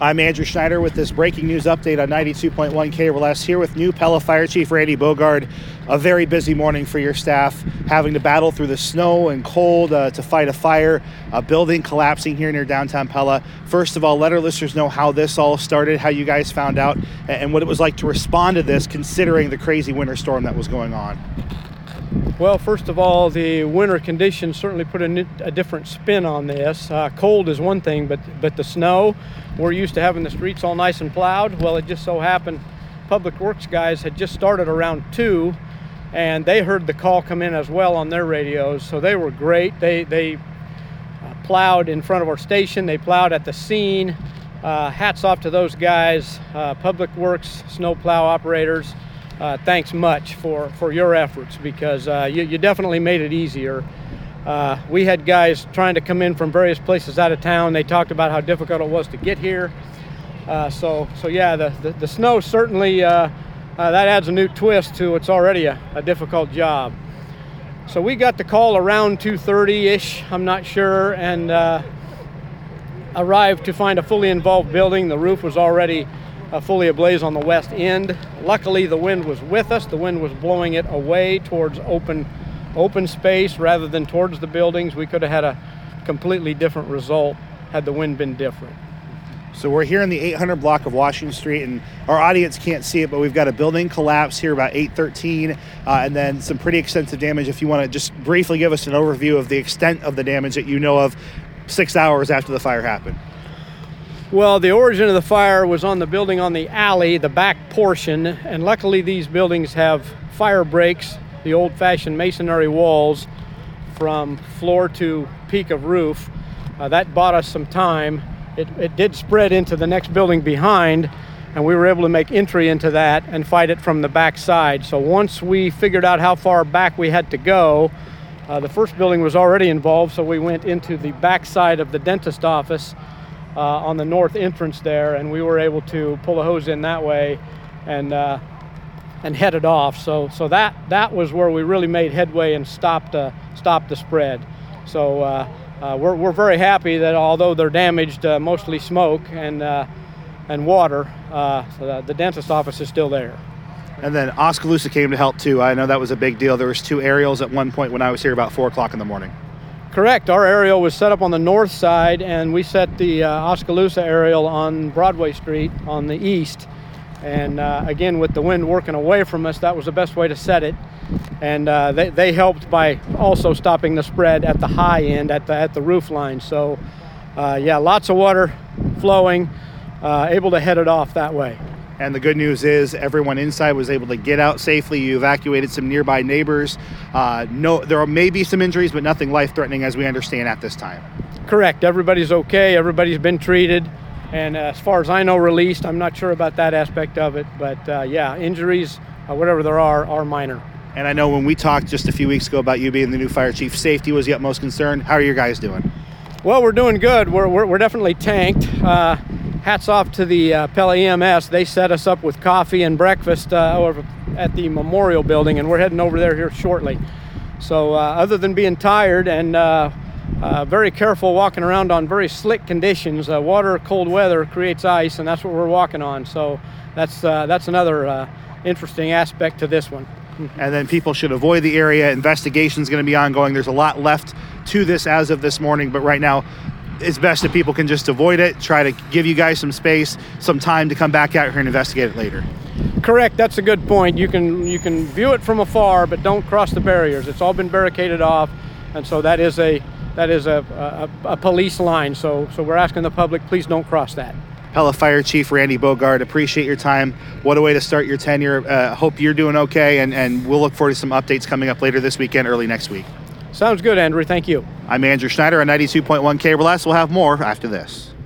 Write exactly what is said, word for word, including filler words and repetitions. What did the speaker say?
I'm Andrew Schneider with this breaking news update on ninety-two point one K R L S, here with new Pella Fire Chief Randy Bogard. A very busy morning for your staff, having to battle through the snow and cold uh, to fight a fire, a building collapsing here near downtown Pella. First of all, let our listeners know how this all started, how you guys found out, and what it was like to respond to this, considering the crazy winter storm that was going on. Well, first of all, the winter conditions certainly put a, new, a different spin on this. Uh, cold is one thing, but but the snow, we're used to having the streets all nice and plowed. Well, it just so happened Public Works guys had just started around two, and they heard the call come in as well on their radios, so they were great. They, they uh, plowed in front of our station. They plowed at the scene. Uh, hats off to those guys, uh, Public Works, snow plow operators. Uh, thanks much for, for your efforts, because uh, you, you definitely made it easier. Uh, we had guys trying to come in from various places out of town. They talked about how difficult it was to get here. Uh, so, so yeah, the, the, the snow certainly, uh, uh, that adds a new twist to what's already a, a difficult job. So we got the call around two thirty-ish, I'm not sure, and uh, arrived to find a fully involved building. The roof was already Uh, fully ablaze on the west end. Luckily, the wind was with us. The wind was blowing it away towards open open space rather than towards the buildings. We could have had a completely different result had the wind been different. So we're here in the eight hundred block of Washington Street, and our audience can't see it, but we've got a building collapse here about eight thirteen, uh, and then some pretty extensive damage. If you want to just briefly give us an overview of the extent of the damage that you know of six hours after the fire happened. Well, the origin of the fire was on the building on the alley, the back portion, and luckily these buildings have fire breaks, the old-fashioned masonry walls from floor to peak of roof. Uh, that bought us some time. It, it did spread into the next building behind, and we were able to make entry into that and fight it from the back side. So once we figured out how far back we had to go, uh, the first building was already involved, so we went into the back side of the dentist office Uh, on the north entrance there, and we were able to pull a hose in that way and uh, and head it off. So so that that was where we really made headway and stopped uh, stopped the spread. So uh, uh, we're we're very happy that although they're damaged, uh, mostly smoke and uh, and water, uh, so the, the dentist office is still there. And then Oskaloosa came to help too. I know that was a big deal. There was two aerials at one point when I was here about four o'clock in the morning. Correct. Our aerial was set up on the north side, and we set the uh, Oskaloosa aerial on Broadway Street on the east. And uh, again, with the wind working away from us, that was the best way to set it. And uh, they, they helped by also stopping the spread at the high end, at the at the roof line. So, uh, yeah, lots of water flowing, uh, able to head it off that way. And the good news is everyone inside was able to get out safely. You evacuated some nearby neighbors. Uh, no, there may be some injuries, but nothing life-threatening as we understand at this time. Correct. Everybody's okay. Everybody's been treated. And uh, as far as I know, released. I'm not sure about that aspect of it. But uh, yeah, injuries, uh, whatever there are, are minor. And I know when we talked just a few weeks ago about you being the new fire chief, safety was the utmost concern. How are you guys doing? Well, we're doing good. We're, we're, we're definitely tanked. Uh, Hats off to the uh, Pella E M S. They set us up with coffee and breakfast uh, over at the Memorial Building, and we're heading over there here shortly. So uh, other than being tired and uh, uh, very careful walking around on very slick conditions, uh, water, cold weather creates ice, and that's what we're walking on. So that's uh, that's another uh, interesting aspect to this one. And then people should avoid the area. Investigation's going to be ongoing. There's a lot left to this as of this morning, but right now, it's best if people can just avoid it, try to give you guys some space, some time to come back out here and investigate it later. Correct. That's a good point. You can you can view it from afar, but don't cross the barriers. It's all been barricaded off, and so that is a that is a, a, a police line. So so we're asking the public, please don't cross that. Pella Fire Chief Randy Bogard, appreciate your time. What a way to start your tenure. Uh, hope you're doing okay, and, and we'll look forward to some updates coming up later this weekend, early next week. Sounds good, Andrew. Thank you. I'm Andrew Schneider on ninety-two point one K R L S. We'll have more after this.